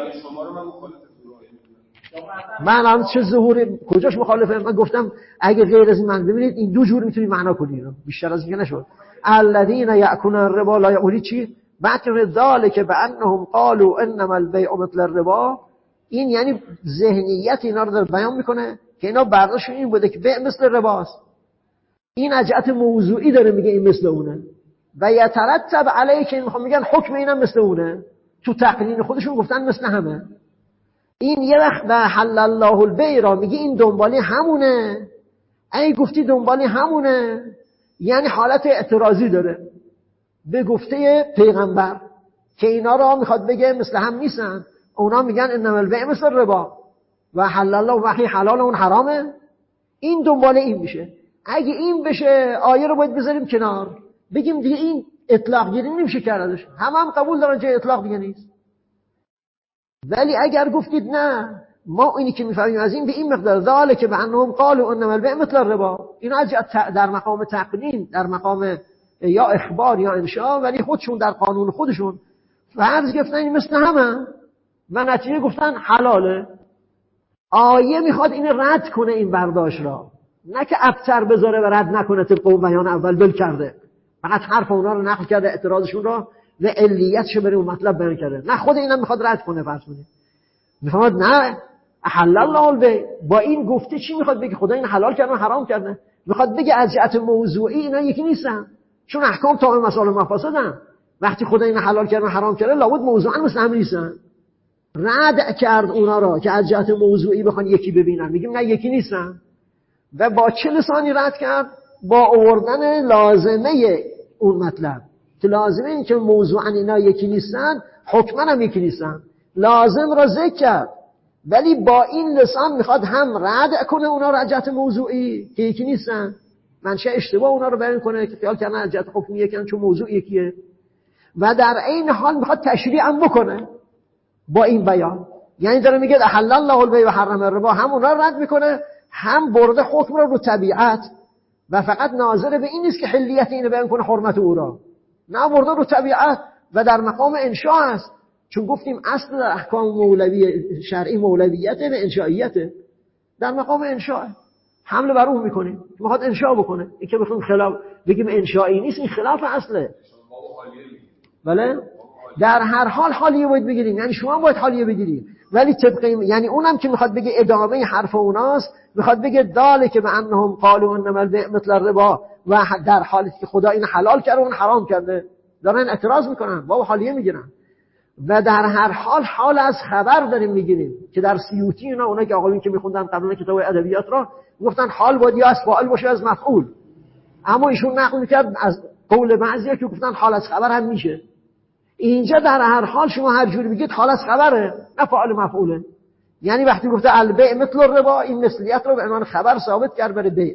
من الان چه ظهوری کجاش مخالفه؟ من گفتم اگه غیر از من ببینید این دو جور میتونید معنا کنید، بیشتر از این نشد. الذين يأكلون الربا لا يقولون چی؟ بعد که ذالک بانهم قالوا انما البيع مثل الربا، این یعنی ذهنیت اینا رو در بیان میکنه که اینا برداشتشون این بوده که بیع مثل رباست. این از جهت موضوعی داره میگه این مثل اونه و یترتب علیه که میخوام میگن حکم اینم مثل اونه، تو تقنین خودشون گفتن مثل همه. این یه وقت به حل الله البیع را میگه این دنبالی همونه، ای گفتی دنبالی همونه یعنی حالت اعتراضی داره به گفته پیغمبر که اینا را میخواد بگه مثل هم نیستن. اونا میگن انما البیع مثل ربا و حل الله وحی حلال اون حرامه، این دنبال این میشه. اگه این بشه آیه رو باید بذاریم کنار، بگیم دیگه این اطلاق گیری نمیشه کردش، هم قبول دارن جای اطلاق دیگه نیست. ولی اگر گفتید نه ما اینی که میفهمیم از این به این مقدار ذالک بانهم قالوا انما البیع مثل الربا، اینا در مقام تقنین، در مقام یا اخبار یا انشاء، ولی خودشون در قانون خودشون فرض گرفتن این مثل همه و نتیجه گفتن حلاله. آیه میخواد این رد کنه این برداشت را، نه که ابتر بذاره و رد نکنه طبق اون بیان اول بل کرده، فقط حرف اونا رو نقل کرده اعتراضشون را و علیتش برای اون مطلب بیان کرده. نه خود اینا میخواد رد کنه، فرض کنید میخواد نه احل الله البیع، با این گفته چی میخواد بگه؟ خدا این حلال کرده و حرام کرده. میخواد بگه از جهت موضوعی اینا یکی نیستن، چون احکام تمام مسائل مفاسدن. وقتی خدا این حلال کرده و حرام کرده لابد موضوعا مثل هم نیستن. رد کرد اونا را که از جهت موضوعی بخوان یکی ببینن، میگیم نه یکی نیستن. و با چه لسانی رد کرد؟ با آوردن لازمه اون مطلب که لازمه این که موضوعا اینا یکی نیستن، حکما هم یکی نیستن، لازم را ذکر کرد، ولی با این لسان میخواد هم رد کنه اونا را از جهت موضوعی که یکی نیستن، منشأ اشتباه اونا رو بیان کنه که خیال کردن از جهت حکمی یکیه چون موضوع یکیه، و در این حال میخواد تشریع هم بکنه با این بیان. یعنی داره میگه احل الله البیع و حرم الربا، هم اونا رد میکنه هم برده حکم رو طبیعت و فقط ناظر به این نیست که حلیت اینو بیان کنه حرمت او را، نه برده رو طبیعت و در مقام انشاء است، چون گفتیم اصل احکام مولوی شرعی مولویته و انشائیته، در مقام انشاء حمله بر اون میکنیم، میخواد انشاء بکنه. این که بخوام خلاف بگیم انشائی نیست، این خلاف اصله. بله در هر حال حالیه باید بگیریم، یعنی شما باید حالیه بگیریم، ولی طبق یعنی اونم که میخواد بگه ادامه حرف اوناست، میخواد بگه داله که به انهم قالوا انما البیع مثل الربا، و در حالی که خدا این حلال کرده اون حرام کرده دارن اعتراض میکنن، با حالیه میگیرن. و در هر حال حال از خبر داریم میگیریم که در سیوطی اونا که آقایون که میخوندن قبلا کتاب ادبیات را گفتن حال باید یا از فاعل باشه از مفعول، اما ایشون نقل میکرد از قول بعضیا که گفتن حال از خبر هم میشه. اینجا در هر حال شما هر جوری بگید حال از خبره نه فاعل مفعوله. یعنی وقتی گفته البیع مثل الربا، این مثلیت رو به عنوان خبر ثابت کرد برای بیع.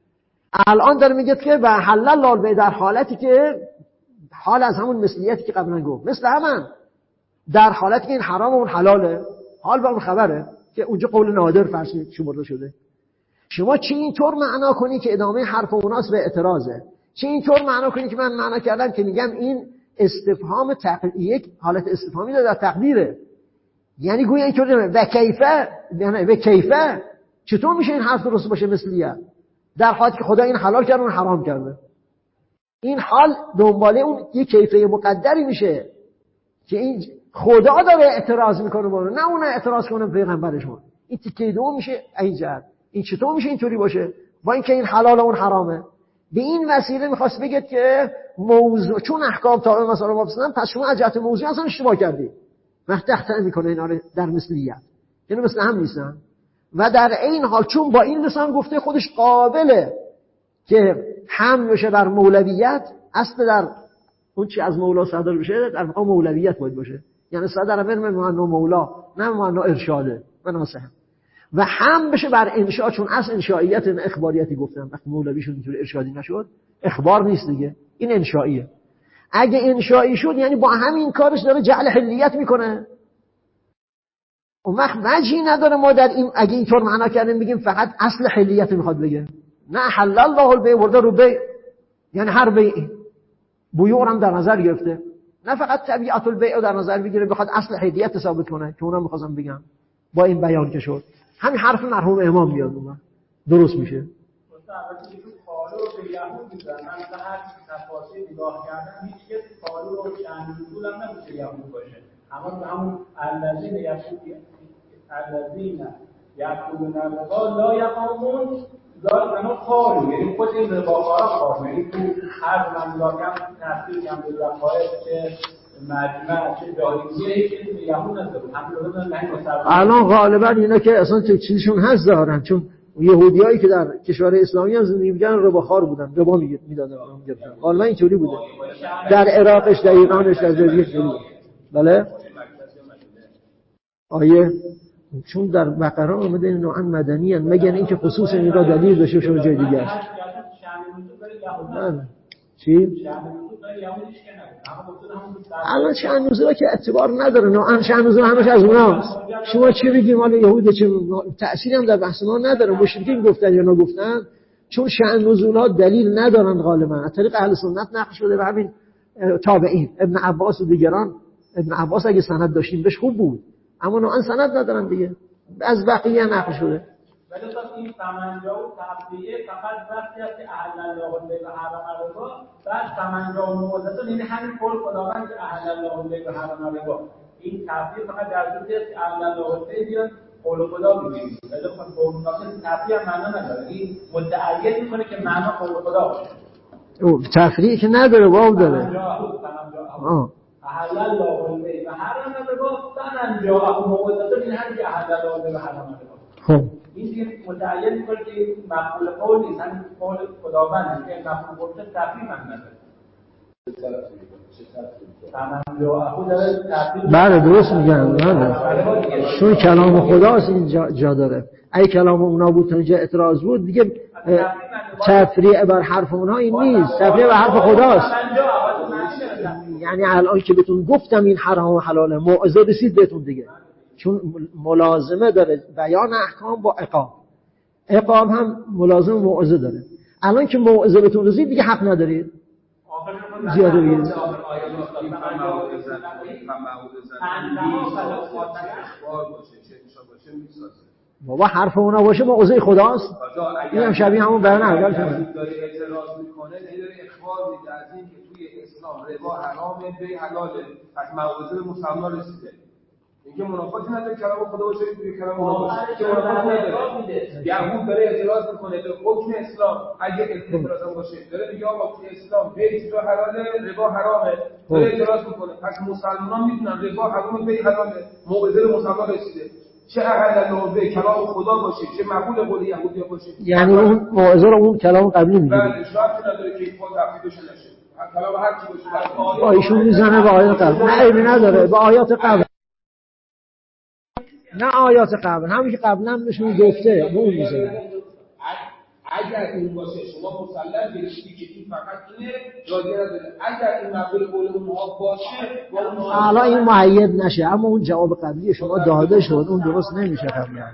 الان داره میگه که و حلل الله البیع، در حالتی که حال از همون مثلیتی که قبلا گفت، مثل همون در حالتی که این حرام و اون حلاله، حال با اون خبره که اونجا قول نادر فرض شمرده شده. شما چه اینطور معنا کنی که ادامه حرف اوناست به اعتراضه، چه اینطور معنا کنی که من معنا کردم که میگم این استفهام یک حالت استفهامی در تقدیره، یعنی گویا اینطوری و کیفه، یعنی به کیفه چطور میشه این حرف درست باشه مثلیه در حالی که خدا این حلال کرده اون حرام کرده. این حال دنباله اون یک کیفه مقدری میشه که این خدا داره اعتراض میکنه با نه اون اعتراض کنه پیغمبرشون. این تیکه دوم میشه ایجاد. این چطور میشه اینطوری باشه با اینکه این حلال و اون حرامه؟ به این وسیله میخواست بگه که موضوع چون احکام تابع مسائل وابسته‌اند، پس شما از جهت موضوع اصلا اشتباه کردی. وقتی تحت میکنه اینا رو در مثلیت، یعنی مثل هم نیستن. و در این حال چون با این لسان گفته خودش قابله که حمل بشه بر مولویت، اصل در اون چی از مولا صادر بشه در مقام مولویت باید باشه، یعنی صدر من معنا مولا نه معنا ارشاده مناسه، و هم بشه بر انشاء، چون اصل انشائیت اخباریتی گفتم. وقتی مولوی شد اینطور ارشادی نشد اخبار نیست دیگه، این انشائیه. اگه انشائی شد یعنی با همین کارش داره جعل حلیت میکنه. اون وقت وجهی نداره ما در این اگه اینطور معنا کردیم بگیم فقط اصل حلیت میخواد بگه، نه حلل الله البیع ورده رو بیع، یعنی هر بیع بیوع هم در نظر گرفته، نه فقط طبیعت البیع در نظر بگیره بخواد اصل حلیت ثابت کنه که اونم می‌خواستم بگم با این بیان که شد. همین حرف مرحوم امام میاد اون درست میشه. البته که تو قالو رو به یهود می‌ذارن، من هر تفاصیل نگاه کردم هیچ کس قالو رو چند اصول هم نمیشه یهود باشه، اما به همون الذین یأکلون الربا لا یقومون ذالک قالو، یعنی خود این رباکارا قالو، یعنی تو هر مملکت تفسیر هم به رفایت که مجمع چه جاهلیه که به یهود نداره. الان غالبا اینا که اصلا چیزشون هست دارن، چون یهودیایی که در کشور اسلامی هم زندگی می‌کردن رباخوار بودن، ربا میدادن غالبا اینطوری بوده. در عراقش، در ایرانش، در جزایر بود. بله آیه چون در بقره اومده نوعا مدنی ان، مگر اینکه خصوص این را دلیل داشته باشه جای دیگه است. چی؟ الان شأن نزولا که اعتبار نداره، نوعا شأن نزول همش از اوناست. شما چی بگیم مال یهود چه تأثیری هم در بحث ما نداره، مشرکین گفتن یا نگفتن، چون شأن نزولات دلیل ندارن غالبا. از طریق اهل سنت نقل شده و همین تابعین ابن عباس و دیگران. ابن عباس اگه سند داشتیم بهش خوب بود، اما نوعا سند ندارن دیگه، از بقیه نقل شده. ولی این تمنجا و تبدیه فقط وقتی است که اهل الله البیع و حرم الربا، بعد تمنجا و موعظه، یعنی همین قول خداوند که اهل الله البیع و حرم الربا، این تبدیه فقط در صورتی است که اهل الله البیع بیاد قول خدا بگیرید. ولی خب قول خدا تبدیه معنا نداره، این متعین میکنه که معنا قول خدا باشه. او تفریع که نداره، واو داره. اهل الله البیع و حرم الربا، تمنجا و موعظه، این همین که اهل الله البیع و حرم الربا. خب این دیگه متعین می‌کنه که مفعول قول نیست، همین قول خداوند که مفعول قول تفریم هم نداره. بله درست میگن، چون کلام خداست این جا داره. اگه کلام اونا بود تا اینجا اعتراض بود دیگه تفریع بر حرف اونها این نیست، تفریع بر حرف خداست. یعنی الان که بهتون گفتم این حرام و حلاله، موعظه رسید بهتون دیگه، چون ملازمه داره بیان احکام با عقاب هم ملازم موعظه داره. الان که موعظه بهتون رسید دیگه حق ندارید زیاده بگیرید. بابا حرف اونا باشه ما عضو خداست. این هم شبیه همون بیان اول شد. داره اعتراض میکنه، داره اخبار میده از این که توی اسلام ربا حرامه، بی حلاله، از مواعظ مسلمان رسیده. اینکه منافاتی نداره کلام خدا باشه توی کلام خدا باشه، که منافاتی نداره. یهود داره اعتراض میکنه به حکم اسلام، اگه اعتراض هم باشه داره میگه آقا توی اسلام بی تو حلاله، ربا حرامه، داره اعتراض میکنه. پس مسلمانان میدونن ربا حرامه، بی حلاله، موعظه مسلمان رسیده. چه اهل الله به کلام خدا باشه، چه مقبول قول یهودی باشه، یعنی اون موعظه رو اون کلام قبلی میگه. بله، شرط نداره که خود تفسیر بشه نشه. کلام هر کی باشه. با ایشون میزنه به آیات قبل. نه عیبی نداره، به آیات قبل. نه آیات قبل، همون که قبلا بهشون گفته، به اون میزنه. اگر این باشه شما مسلم گرفتی که این فقط اینه، جایی نداره. اگر این مقبول قول اونها باشه، حالا این مؤید نشه، اما اون جواب قبلی شما داده شد، اون درست نمیشه قبلا.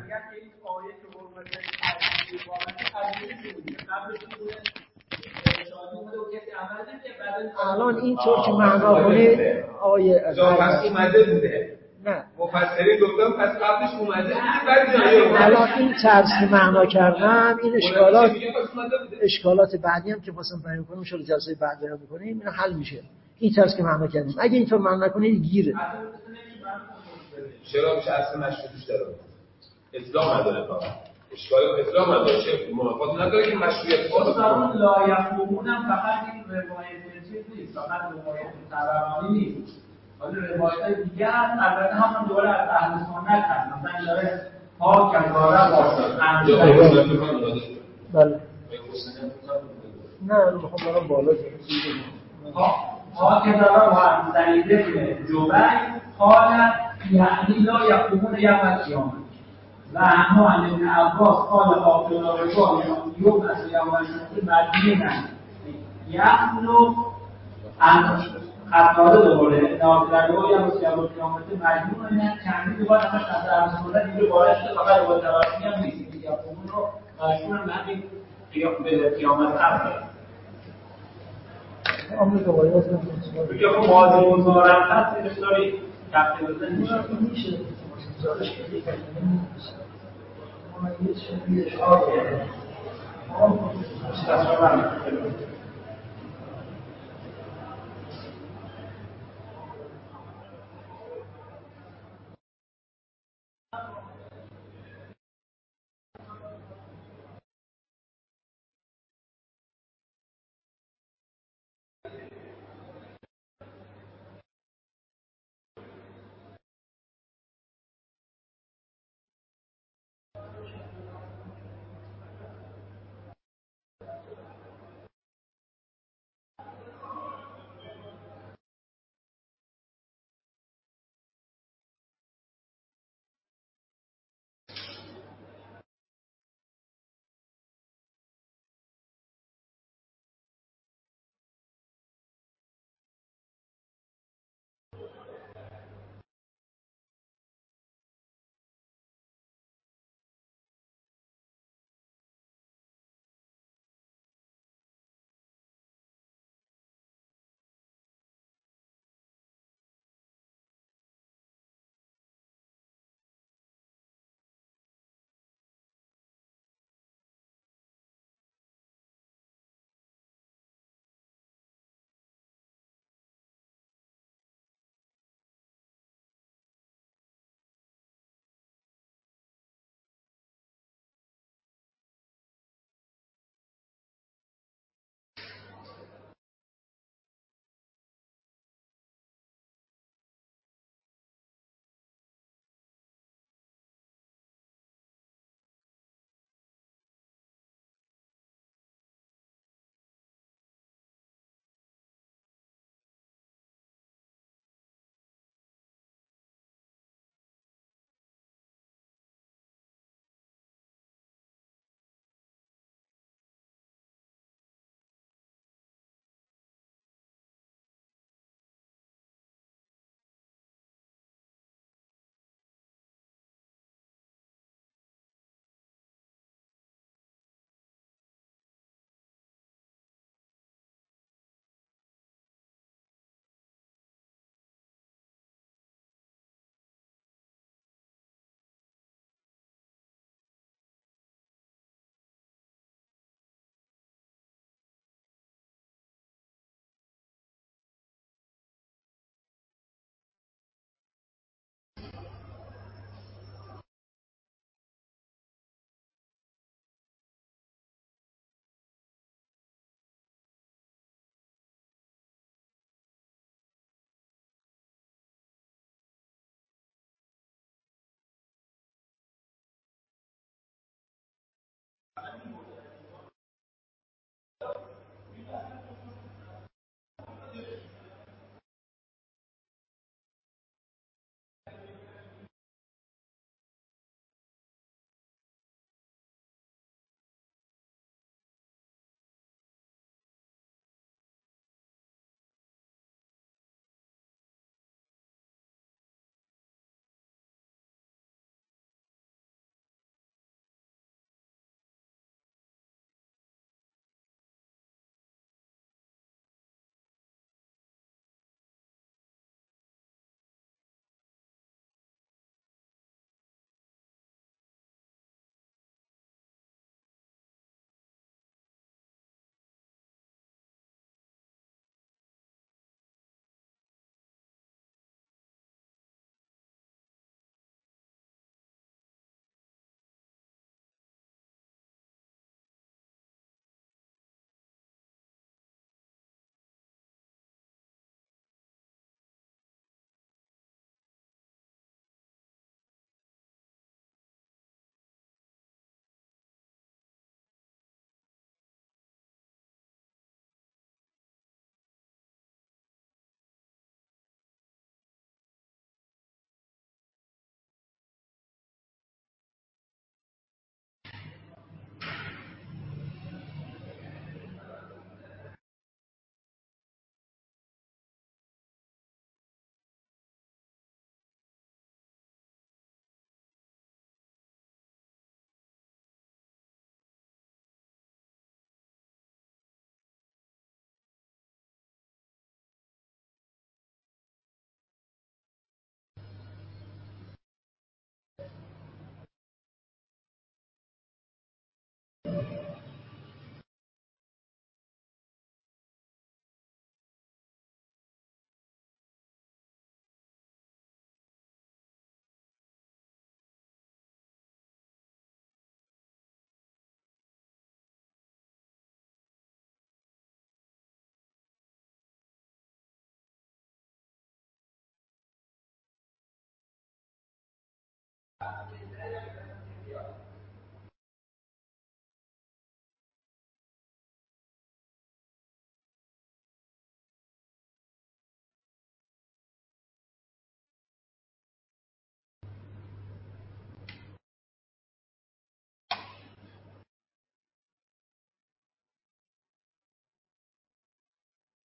الان اینطور که معنا کنید آیه پس اومده بوده. نه مفسرین گفتن پس قبلش اومده بعد جایی. الان این طرز که معنا کردم این اشکالات بعدی هم که واسه بیان کنیم شده جلسه بعد بیان می‌کنیم اینا حل میشه. این طرز که معنا کردیم اگه اینطور معنا نکنید گیره. چرا میشه اصل مشروطیش داره؟ اسلام نداره فقط. اشکال اسلام نداره، چه منافات نداره که مشروعیت اصلا لایقومون هم فقط این روایت چیز نیست، فقط روایت طبرانی نیست. حالا روایت دیگه هست، البته همون دوره از اهل سنت هست. مثلا داره ها کذاره باشد. بله. نه میخوام برام بالا ها کذاره و انزلیده جبل قال یعنی لا یقومون یوم القیامه و اما عن ابن عباس قال قابل الرجال یوم از یوم القیامه مدینه یقنو ان خطاره دوباره نابلغه یا مسیاب قیامت مجموع این چندی دوباره همش از اصلا دیگه وارد شده فقط با توافقی هم نیست دیگه اون رو مشهور همین قیامت هست امر روایات میگه خب واجب مزارع هست اصطلاحی تفسیر بزنید میشه گزارش کنید ما یه چیزی اشاره